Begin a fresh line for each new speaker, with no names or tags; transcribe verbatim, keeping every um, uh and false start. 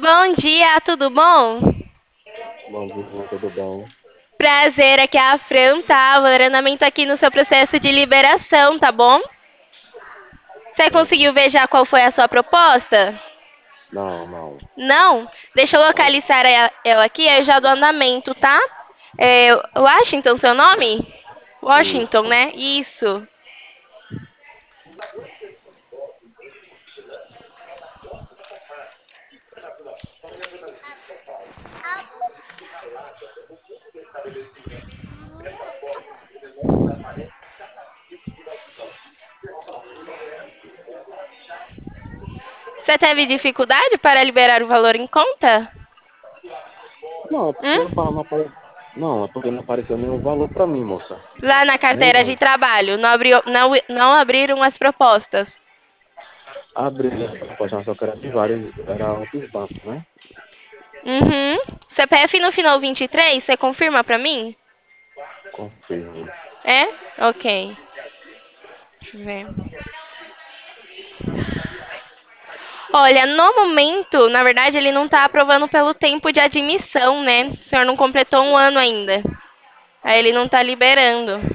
Bom dia, tudo bom?
Bom dia, tudo bom?
Prazer, aqui é a Fran, tá? O Aranamento aqui no seu processo de liberação, tá bom? Você
Sim.
conseguiu ver já qual foi a sua proposta?
Não, não,
Não? Deixa eu
não.
localizar ela ela aqui, aí eu já dou andamento, tá? É, Washington, seu nome? Washington,
Isso.
né? Isso. Você teve dificuldade para liberar o valor em conta?
Não, é porque não,
Hum?
pa- não apareceu. Não, é porque não apareceu nenhum valor pra mim, moça.
Lá na carteira de
Nenhum.
trabalho, não, abriu, não, não abriram as propostas.
Abri a proposta, só que era de vários, era outros bancos, né?
Uhum. C P F no final vinte e três, você confirma pra mim?
Confirmo.
É? Ok. Deixa eu ver. Olha, no momento, na verdade, ele não tá aprovando pelo tempo de admissão, né? O senhor não completou um ano ainda. Aí ele não tá liberando.